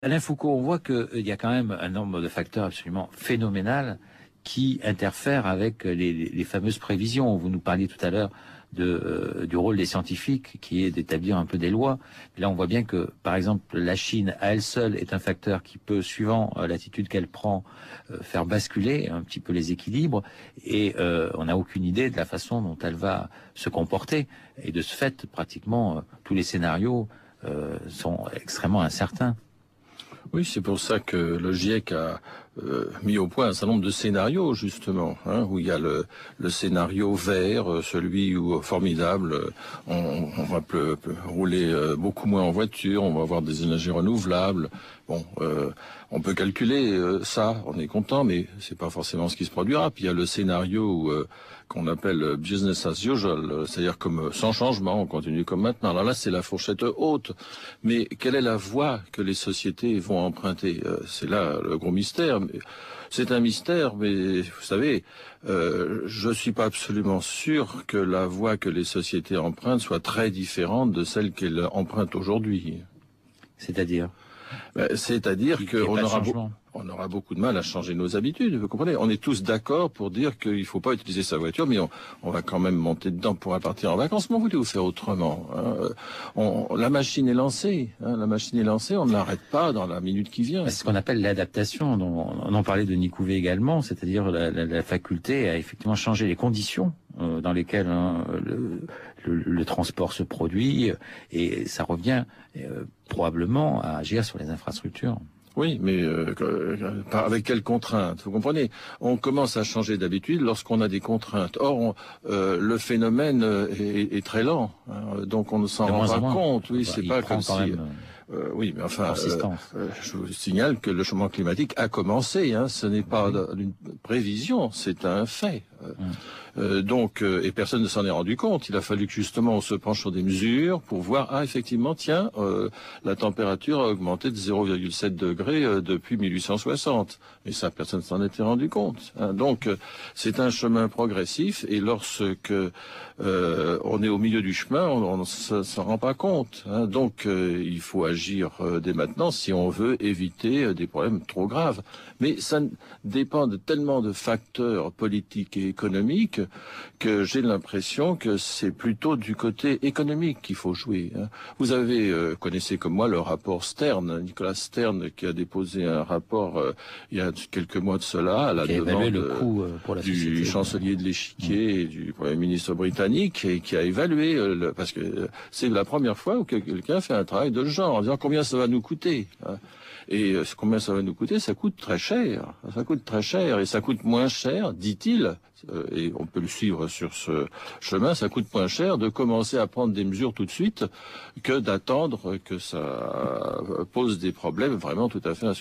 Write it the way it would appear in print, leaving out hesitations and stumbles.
Alain Foucault, on voit qu'il y a quand même un nombre de facteurs absolument phénoménal qui interfèrent avec les fameuses prévisions. Vous nous parliez tout à l'heure du rôle des scientifiques qui est d'établir un peu des lois. Là, on voit bien que, par exemple, la Chine, à elle seule, est un facteur qui peut, suivant l'attitude qu'elle prend, faire basculer un petit peu les équilibres. Et on n'a aucune idée de la façon dont elle va se comporter. Et de ce fait, pratiquement, tous les scénarios sont extrêmement incertains. Oui, c'est pour ça que le GIEC a mis au point un certain nombre de scénarios, justement, où il y a le scénario vert, celui où, formidable, on va rouler beaucoup moins en voiture, on va avoir des énergies renouvelables. Bon, on peut calculer ça, on est content, mais c'est pas forcément ce qui se produira. Puis il y a le scénario qu'on appelle business as usual, c'est-à-dire comme sans changement, on continue comme maintenant. Alors là, c'est la fourchette haute. Mais quelle est la voie que les sociétés vont emprunter? C'est là le gros mystère. C'est un mystère, mais vous savez, je suis pas absolument sûr que la voie que les sociétés empruntent soit très différente de celle qu'elles empruntent aujourd'hui. C'est-à-dire? C'est-à-dire qu'on aura beaucoup de mal à changer nos habitudes, vous comprenez? On est tous d'accord pour dire qu'il ne faut pas utiliser sa voiture, mais on va quand même monter dedans pour partir en vacances. Comment voulez-vous faire autrement, la machine est lancée, la machine est lancée, on ne l'arrête pas dans la minute qui vient. C'est ce qu'on appelle l'adaptation, on en parlait de Nicouvé également, c'est-à-dire la faculté à effectivement changer les conditions dans lesquelles le transport se produit, et ça revient probablement à agir sur les infrastructures. Oui, mais avec quelles contraintes? Vous comprenez? On commence à changer d'habitude lorsqu'on a des contraintes. Or, le phénomène est très lent, donc on ne s'en rend pas compte. Oui, c'est pas comme si... oui, mais enfin, je vous signale que le changement climatique a commencé. Ce n'est pas une prévision, c'est un fait. Donc, et personne ne s'en est rendu compte. Il a fallu que justement on se penche sur des mesures pour voir, effectivement, tiens, la température a augmenté de 0,7 degrés depuis 1860. Et ça, personne ne s'en était rendu compte. Donc, c'est un chemin progressif. Et lorsque on est au milieu du chemin, on ne s'en rend pas compte. Donc, il faut agir dès maintenant si on veut éviter des problèmes trop graves. Mais ça dépend de tellement de facteurs politiques et économiques que j'ai l'impression que c'est plutôt du côté économique qu'il faut jouer. Vous connaissez comme moi le rapport Stern, Nicolas Stern, qui a déposé un rapport il y a quelques mois de cela à la demande du chancelier de l'Échiquier et du Premier ministre britannique, et qui a évalué, parce que c'est la première fois où quelqu'un fait un travail de ce genre, en disant combien ça va nous coûter. Et combien ça va nous coûter? Ça coûte très cher. Ça coûte très cher, et ça coûte moins cher, dit-il, et on peut le suivre sur ce chemin, ça coûte moins cher de commencer à prendre des mesures tout de suite que d'attendre que ça pose des problèmes vraiment tout à fait